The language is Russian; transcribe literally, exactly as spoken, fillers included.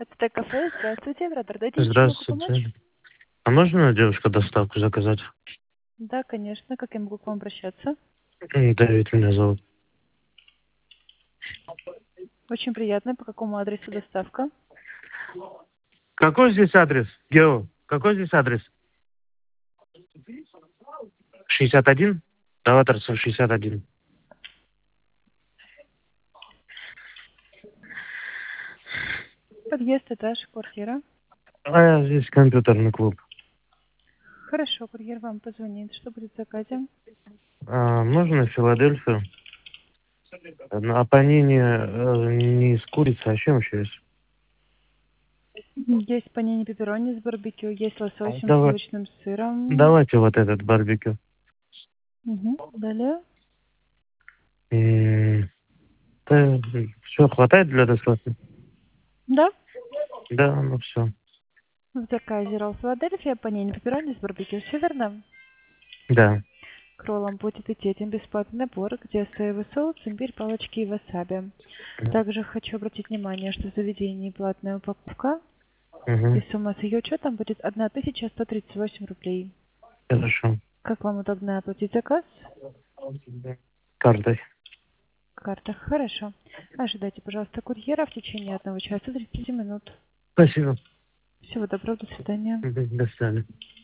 Это Т-кафе. Здравствуйте, оператор. Дайте, чем могу помочь? Здравствуйте. А можно, девушка, доставку заказать? Да, конечно. Как я могу к вам обращаться? М, Давид меня зовут. Очень приятно. По какому адресу доставка? Какой здесь адрес? Гео, какой здесь адрес? шестьдесят один? Новаторцев шестьдесят один. Подъезд, этаж, квартира. А здесь компьютерный клуб. Хорошо, курьер вам позвонит. Что будет в заказе? А, можно Филадельфию? А панини э, не с курицей, а с чем еще есть? Есть панини пепперони с барбекю, есть А, лососем, Давай, сливочным сыром. давайте вот этот барбекю. Угу. Далее. Все, хватает для доставки? Да. Да, ну все. В заказе ролл Филадельфия, панини пепперони с барбекю. Все верно? Да. К роллам будет идти один бесплатный набор, где соевый соус, имбирь, палочки и васаби. Также хочу обратить внимание, что в заведении платная упаковка, и Угу. сумма с ее учетом будет тысяча сто тридцать восемь рублей. Хорошо. Как вам удобно оплатить заказ? Картой. В картах. Хорошо. Ожидайте, пожалуйста, курьера в течение одного часа тридцати минут. Спасибо. Всего доброго, до свидания. Мгм, До свидания.